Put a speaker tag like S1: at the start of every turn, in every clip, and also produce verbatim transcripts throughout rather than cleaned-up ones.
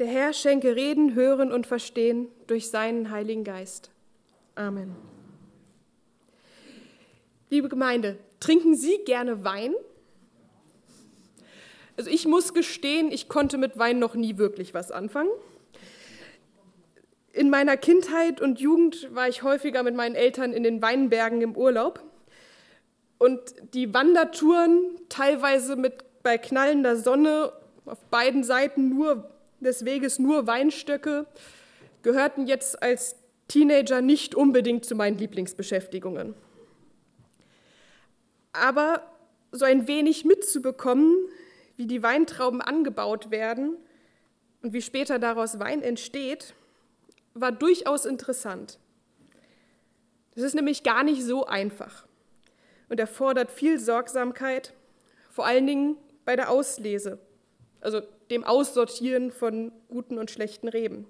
S1: Der Herr schenke Reden, Hören und Verstehen durch seinen Heiligen Geist. Amen. Liebe Gemeinde, trinken Sie gerne Wein? Also ich muss gestehen, ich konnte mit Wein noch nie wirklich was anfangen. In meiner Kindheit und Jugend war ich häufiger mit meinen Eltern in den Weinbergen im Urlaub. Und die Wandertouren, teilweise mit bei knallender Sonne, auf beiden Seiten nur des Weges nur Weinstöcke, gehörten jetzt als Teenager nicht unbedingt zu meinen Lieblingsbeschäftigungen. Aber so ein wenig mitzubekommen, wie die Weintrauben angebaut werden und wie später daraus Wein entsteht, war durchaus interessant. Das ist nämlich gar nicht so einfach und erfordert viel Sorgsamkeit, vor allen Dingen bei der Auslese, also dem Aussortieren von guten und schlechten Reben.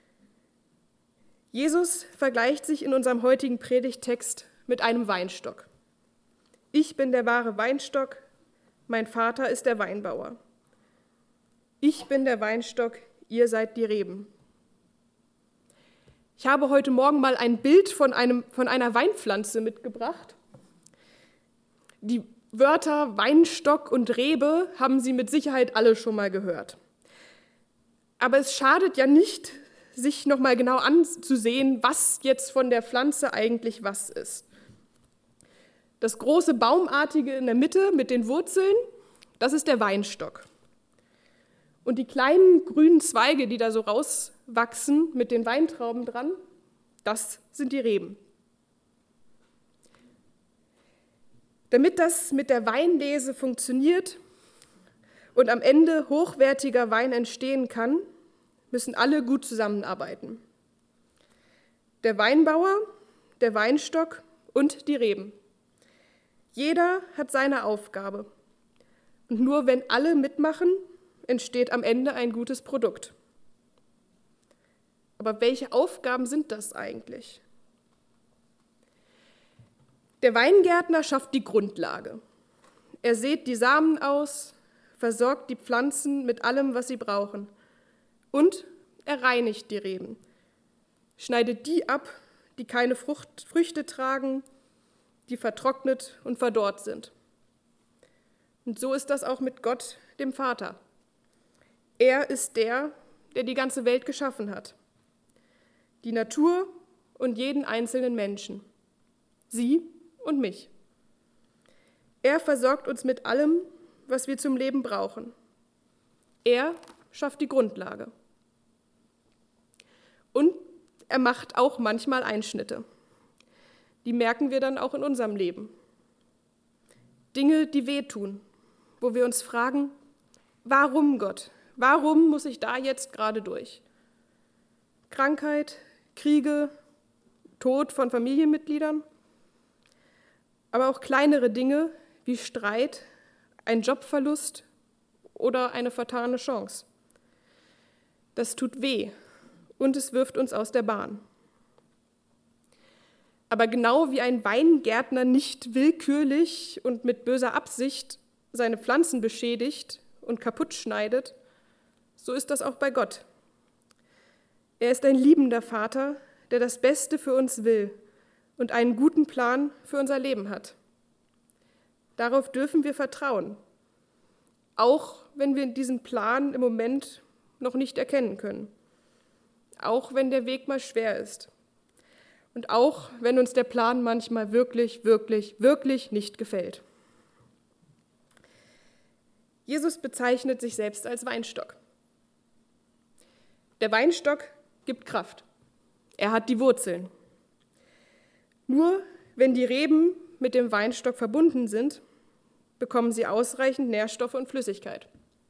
S1: Jesus vergleicht sich in unserem heutigen Predigttext mit einem Weinstock. Ich bin der wahre Weinstock, mein Vater ist der Weinbauer. Ich bin der Weinstock, ihr seid die Reben. Ich habe heute Morgen mal ein Bild von, einem, von einer Weinpflanze mitgebracht. Die Wörter Weinstock und Rebe haben Sie mit Sicherheit alle schon mal gehört. Aber es schadet ja nicht, sich noch mal genau anzusehen, was jetzt von der Pflanze eigentlich was ist. Das große Baumartige in der Mitte mit den Wurzeln, das ist der Weinstock. Und die kleinen grünen Zweige, die da so rauswachsen mit den Weintrauben dran, das sind die Reben. Damit das mit der Weinlese funktioniert und am Ende hochwertiger Wein entstehen kann, müssen alle gut zusammenarbeiten. Der Weinbauer, der Weinstock und die Reben. Jeder hat seine Aufgabe. Und nur wenn alle mitmachen, entsteht am Ende ein gutes Produkt. Aber welche Aufgaben sind das eigentlich? Der Weingärtner schafft die Grundlage. Er sät die Samen aus, versorgt die Pflanzen mit allem, was sie brauchen. Und er reinigt die Reben, schneidet die ab, die keine Frucht, Früchte tragen, die vertrocknet und verdorrt sind. Und so ist das auch mit Gott, dem Vater. Er ist der, der die ganze Welt geschaffen hat. Die Natur und jeden einzelnen Menschen. Sie und mich. Er versorgt uns mit allem, was wir zum Leben brauchen. Er schafft die Grundlage. Und er macht auch manchmal Einschnitte. Die merken wir dann auch in unserem Leben. Dinge, die wehtun, wo wir uns fragen, warum Gott? Warum muss ich da jetzt gerade durch? Krankheit, Kriege, Tod von Familienmitgliedern, aber auch kleinere Dinge wie Streit, ein Jobverlust oder eine vertane Chance. Das tut weh und es wirft uns aus der Bahn. Aber genau wie ein Weingärtner nicht willkürlich und mit böser Absicht seine Pflanzen beschädigt und kaputt schneidet, so ist das auch bei Gott. Er ist ein liebender Vater, der das Beste für uns will und einen guten Plan für unser Leben hat. Darauf dürfen wir vertrauen, auch wenn wir diesen Plan im Moment noch nicht erkennen können, auch wenn der Weg mal schwer ist und auch wenn uns der Plan manchmal wirklich, wirklich, wirklich nicht gefällt. Jesus bezeichnet sich selbst als Weinstock. Der Weinstock gibt Kraft. Er hat die Wurzeln. Nur wenn die Reben mit dem Weinstock verbunden sind, bekommen sie ausreichend Nährstoffe und Flüssigkeit.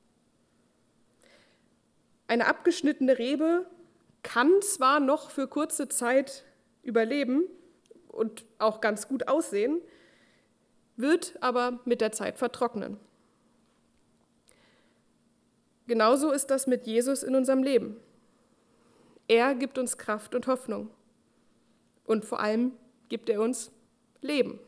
S1: Eine abgeschnittene Rebe kann zwar noch für kurze Zeit überleben und auch ganz gut aussehen, wird aber mit der Zeit vertrocknen. Genauso ist das mit Jesus in unserem Leben. Er gibt uns Kraft und Hoffnung. Und vor allem gibt er uns Leben.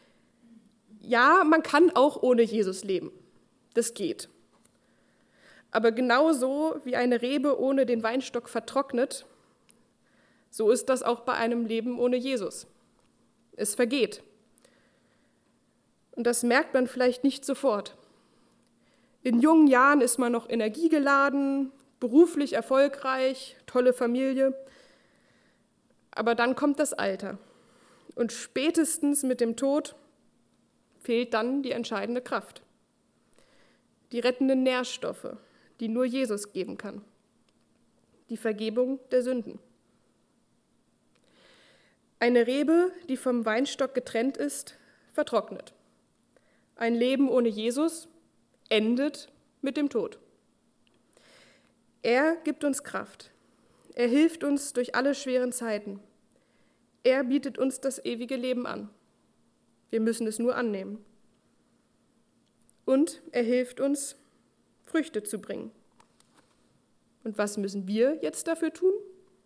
S1: Ja, man kann auch ohne Jesus leben. Das geht. Aber genauso wie eine Rebe ohne den Weinstock vertrocknet, so ist das auch bei einem Leben ohne Jesus. Es vergeht. Und das merkt man vielleicht nicht sofort. In jungen Jahren ist man noch energiegeladen, beruflich erfolgreich, tolle Familie. Aber dann kommt das Alter. Und spätestens mit dem Tod fehlt dann die entscheidende Kraft. Die rettenden Nährstoffe, die nur Jesus geben kann. Die Vergebung der Sünden. Eine Rebe, die vom Weinstock getrennt ist, vertrocknet. Ein Leben ohne Jesus endet mit dem Tod. Er gibt uns Kraft. Er hilft uns durch alle schweren Zeiten. Er bietet uns das ewige Leben an. Wir müssen es nur annehmen. Und er hilft uns, Früchte zu bringen. Und was müssen wir jetzt dafür tun?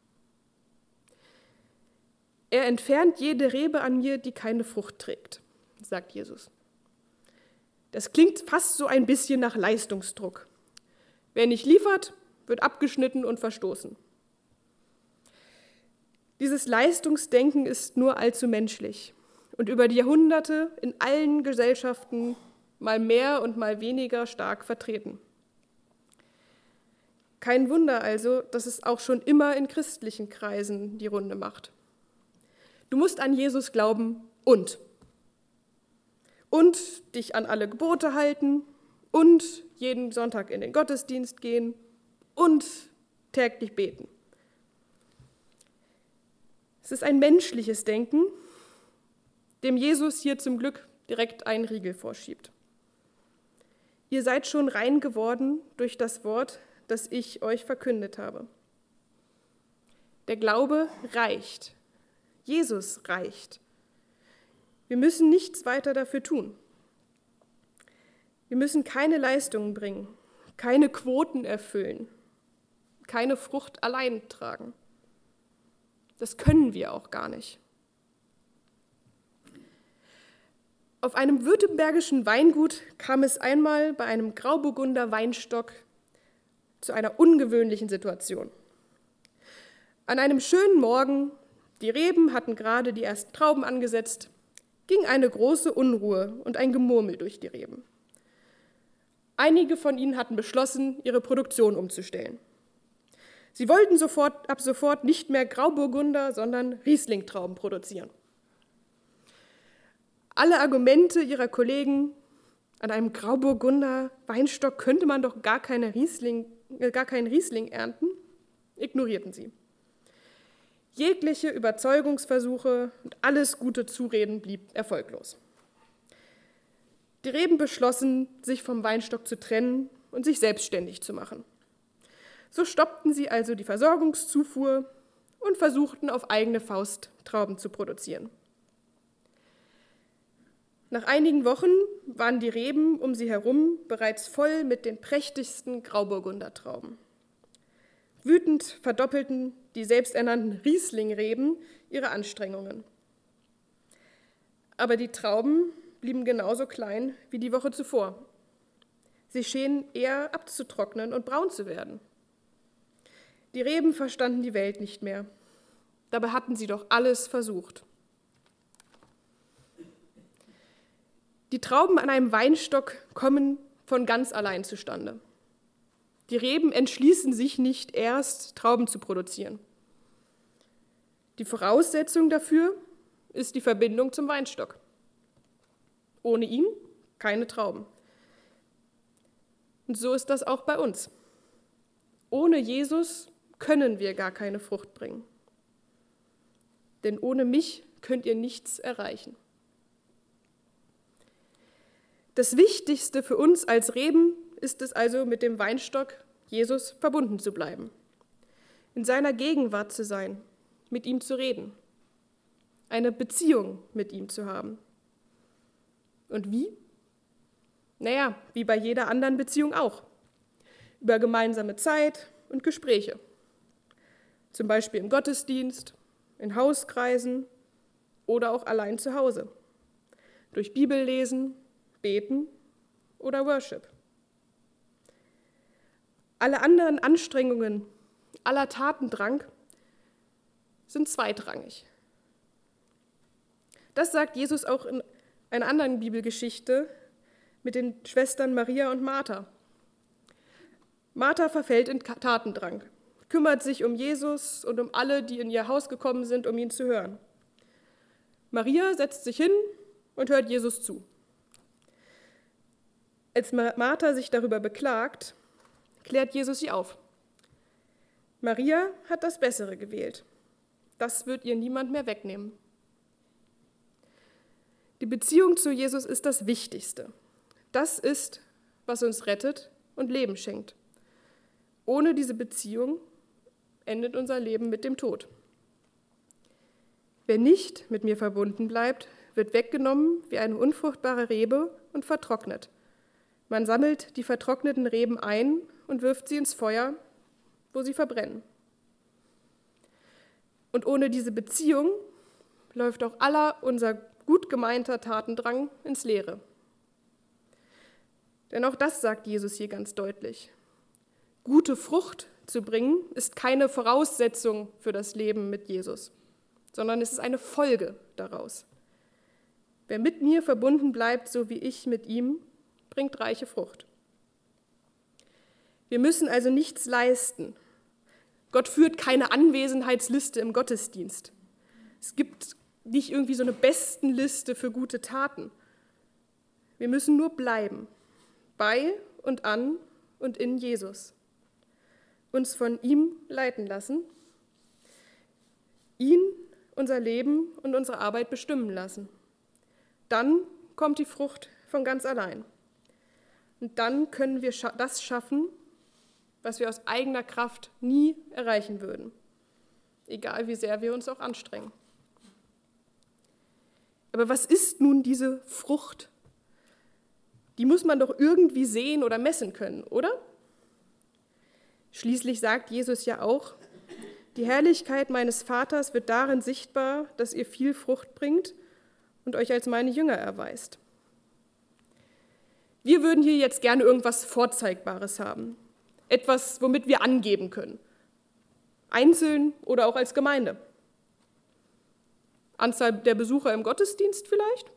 S1: Er entfernt jede Rebe an mir, die keine Frucht trägt, sagt Jesus. Das klingt fast so ein bisschen nach Leistungsdruck. Wer nicht liefert, wird abgeschnitten und verstoßen. Dieses Leistungsdenken ist nur allzu menschlich und über die Jahrhunderte in allen Gesellschaften mal mehr und mal weniger stark vertreten. Kein Wunder also, dass es auch schon immer in christlichen Kreisen die Runde macht. Du musst an Jesus glauben und. Und dich an alle Gebote halten und jeden Sonntag in den Gottesdienst gehen und täglich beten. Es ist ein menschliches Denken, dem Jesus hier zum Glück direkt einen Riegel vorschiebt. Ihr seid schon rein geworden durch das Wort, das ich euch verkündet habe. Der Glaube reicht. Jesus reicht. Wir müssen nichts weiter dafür tun. Wir müssen keine Leistungen bringen, keine Quoten erfüllen, keine Frucht allein tragen. Das können wir auch gar nicht. Auf einem württembergischen Weingut kam es einmal bei einem Grauburgunder Weinstock zu einer ungewöhnlichen Situation. An einem schönen Morgen, die Reben hatten gerade die ersten Trauben angesetzt, ging eine große Unruhe und ein Gemurmel durch die Reben. Einige von ihnen hatten beschlossen, ihre Produktion umzustellen. Sie wollten sofort, ab sofort nicht mehr Grauburgunder, sondern Riesling-Trauben produzieren. Alle Argumente ihrer Kollegen, an einem Grauburgunder Weinstock könnte man doch gar, keine Riesling, äh, gar keinen Riesling ernten, ignorierten sie. Jegliche Überzeugungsversuche und alles gute Zureden blieb erfolglos. Die Reben beschlossen, sich vom Weinstock zu trennen und sich selbstständig zu machen. So stoppten sie also die Versorgungszufuhr und versuchten auf eigene Faust Trauben zu produzieren. Nach einigen Wochen waren die Reben um sie herum bereits voll mit den prächtigsten Grauburgundertrauben. Wütend verdoppelten die selbsternannten Rieslingreben ihre Anstrengungen. Aber die Trauben blieben genauso klein wie die Woche zuvor. Sie schienen eher abzutrocknen und braun zu werden. Die Reben verstanden die Welt nicht mehr. Dabei hatten sie doch alles versucht. Die Trauben an einem Weinstock kommen von ganz allein zustande. Die Reben entschließen sich nicht erst, Trauben zu produzieren. Die Voraussetzung dafür ist die Verbindung zum Weinstock. Ohne ihn keine Trauben. Und so ist das auch bei uns. Ohne Jesus können wir gar keine Frucht bringen. Denn ohne mich könnt ihr nichts erreichen. Das Wichtigste für uns als Reben ist es also, mit dem Weinstock Jesus verbunden zu bleiben, in seiner Gegenwart zu sein, mit ihm zu reden, eine Beziehung mit ihm zu haben. Und wie? Naja, wie bei jeder anderen Beziehung auch. Über gemeinsame Zeit und Gespräche. Zum Beispiel im Gottesdienst, in Hauskreisen oder auch allein zu Hause. Durch Bibellesen, Beten oder Worship. Alle anderen Anstrengungen, aller Tatendrang sind zweitrangig. Das sagt Jesus auch in einer anderen Bibelgeschichte mit den Schwestern Maria und Martha. Martha verfällt in Tatendrang, kümmert sich um Jesus und um alle, die in ihr Haus gekommen sind, um ihn zu hören. Maria setzt sich hin und hört Jesus zu. Als Martha sich darüber beklagt, klärt Jesus sie auf. Maria hat das Bessere gewählt. Das wird ihr niemand mehr wegnehmen. Die Beziehung zu Jesus ist das Wichtigste. Das ist, was uns rettet und Leben schenkt. Ohne diese Beziehung endet unser Leben mit dem Tod. Wer nicht mit mir verbunden bleibt, wird weggenommen wie eine unfruchtbare Rebe und vertrocknet. Man sammelt die vertrockneten Reben ein und wirft sie ins Feuer, wo sie verbrennen. Und ohne diese Beziehung läuft auch aller unser gut gemeinter Tatendrang ins Leere. Denn auch das sagt Jesus hier ganz deutlich. Gute Frucht zu bringen, ist keine Voraussetzung für das Leben mit Jesus, sondern es ist eine Folge daraus. Wer mit mir verbunden bleibt, so wie ich mit ihm, bringt reiche Frucht. Wir müssen also nichts leisten. Gott führt keine Anwesenheitsliste im Gottesdienst. Es gibt nicht irgendwie so eine Bestenliste für gute Taten. Wir müssen nur bleiben, bei und an und in Jesus. Uns von ihm leiten lassen, ihn unser Leben und unsere Arbeit bestimmen lassen. Dann kommt die Frucht von ganz allein. Und dann können wir das schaffen, was wir aus eigener Kraft nie erreichen würden, egal wie sehr wir uns auch anstrengen. Aber was ist nun diese Frucht? Die muss man doch irgendwie sehen oder messen können, oder? Schließlich sagt Jesus ja auch, die Herrlichkeit meines Vaters wird darin sichtbar, dass ihr viel Frucht bringt und euch als meine Jünger erweist. Wir würden hier jetzt gerne irgendwas Vorzeigbares haben, etwas, womit wir angeben können, einzeln oder auch als Gemeinde. Anzahl der Besucher im Gottesdienst vielleicht?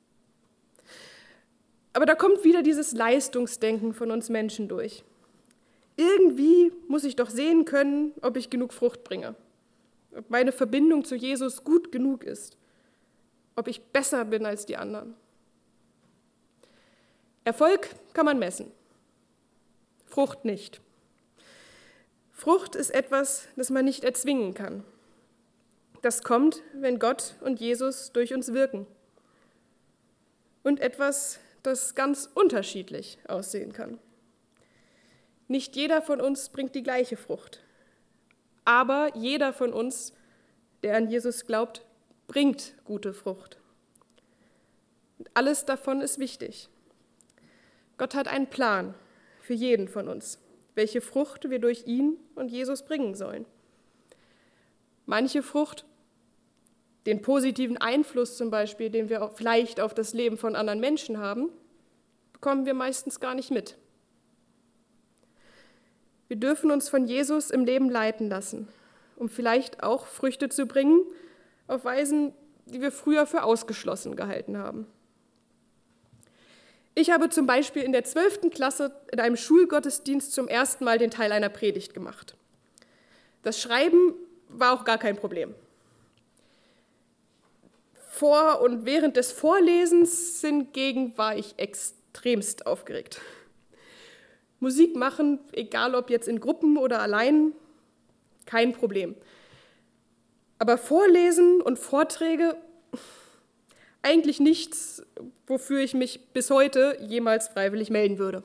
S1: Aber da kommt wieder dieses Leistungsdenken von uns Menschen durch. Irgendwie muss ich doch sehen können, ob ich genug Frucht bringe, ob meine Verbindung zu Jesus gut genug ist, ob ich besser bin als die anderen. Erfolg kann man messen, Frucht nicht. Frucht ist etwas, das man nicht erzwingen kann. Das kommt, wenn Gott und Jesus durch uns wirken. Und etwas, das ganz unterschiedlich aussehen kann. Nicht jeder von uns bringt die gleiche Frucht. Aber jeder von uns, der an Jesus glaubt, bringt gute Frucht. Und alles davon ist wichtig. Gott hat einen Plan für jeden von uns, welche Frucht wir durch ihn und Jesus bringen sollen. Manche Frucht, den positiven Einfluss zum Beispiel, den wir auch vielleicht auf das Leben von anderen Menschen haben, bekommen wir meistens gar nicht mit. Wir dürfen uns von Jesus im Leben leiten lassen, um vielleicht auch Früchte zu bringen auf Weisen, die wir früher für ausgeschlossen gehalten haben. Ich habe zum Beispiel in der zwölften Klasse in einem Schulgottesdienst zum ersten Mal den Teil einer Predigt gemacht. Das Schreiben war auch gar kein Problem. Vor und während des Vorlesens hingegen war ich extremst aufgeregt. Musik machen, egal ob jetzt in Gruppen oder allein, kein Problem. Aber Vorlesen und Vorträge, eigentlich nichts, wofür ich mich bis heute jemals freiwillig melden würde.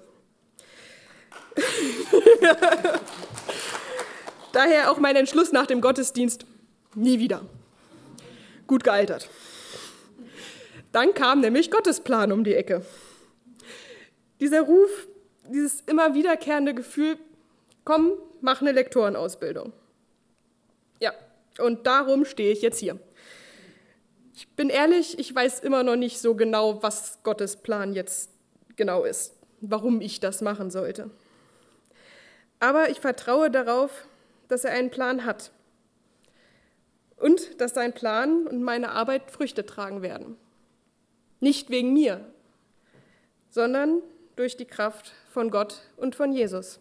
S1: Daher auch mein Entschluss nach dem Gottesdienst, nie wieder. Gut gealtert. Dann kam nämlich Gottesplan um die Ecke. Dieser Ruf, dieses immer wiederkehrende Gefühl, komm, mach eine Lektorenausbildung. Ja, und darum stehe ich jetzt hier. Ich bin ehrlich, ich weiß immer noch nicht so genau, was Gottes Plan jetzt genau ist, warum ich das machen sollte. Aber ich vertraue darauf, dass er einen Plan hat und dass sein Plan und meine Arbeit Früchte tragen werden. Nicht wegen mir, sondern durch die Kraft von Gott und von Jesus.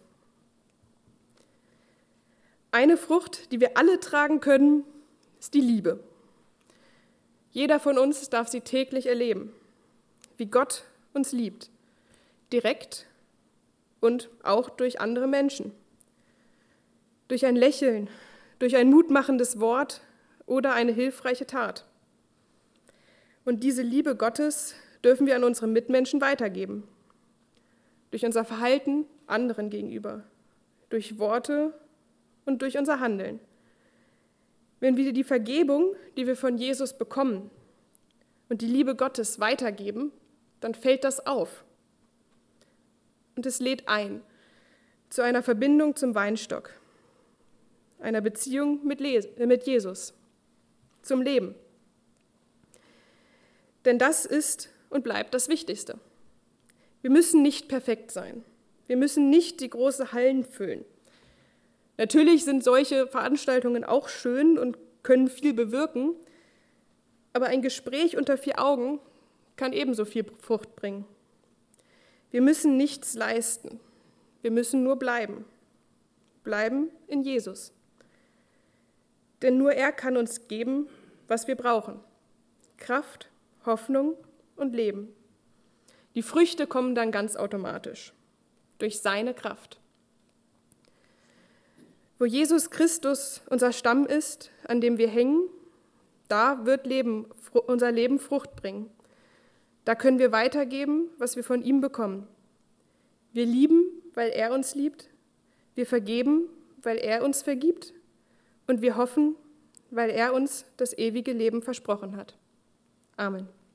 S1: Eine Frucht, die wir alle tragen können, ist die Liebe. Jeder von uns darf sie täglich erleben, wie Gott uns liebt, direkt und auch durch andere Menschen. Durch ein Lächeln, durch ein mutmachendes Wort oder eine hilfreiche Tat. Und diese Liebe Gottes dürfen wir an unsere Mitmenschen weitergeben. Durch unser Verhalten anderen gegenüber, durch Worte und durch unser Handeln. Wenn wir die Vergebung, die wir von Jesus bekommen und die Liebe Gottes weitergeben, dann fällt das auf. Und es lädt ein zu einer Verbindung zum Weinstock, einer Beziehung mit Jesus, zum Leben. Denn das ist und bleibt das Wichtigste. Wir müssen nicht perfekt sein. Wir müssen nicht die großen Hallen füllen. Natürlich sind solche Veranstaltungen auch schön und können viel bewirken, aber ein Gespräch unter vier Augen kann ebenso viel Frucht bringen. Wir müssen nichts leisten, wir müssen nur bleiben. Bleiben in Jesus. Denn nur er kann uns geben, was wir brauchen. Kraft, Hoffnung und Leben. Die Früchte kommen dann ganz automatisch, durch seine Kraft. Wo Jesus Christus unser Stamm ist, an dem wir hängen, da wird Leben, unser Leben Frucht bringen. Da können wir weitergeben, was wir von ihm bekommen. Wir lieben, weil er uns liebt. Wir vergeben, weil er uns vergibt. Und wir hoffen, weil er uns das ewige Leben versprochen hat. Amen.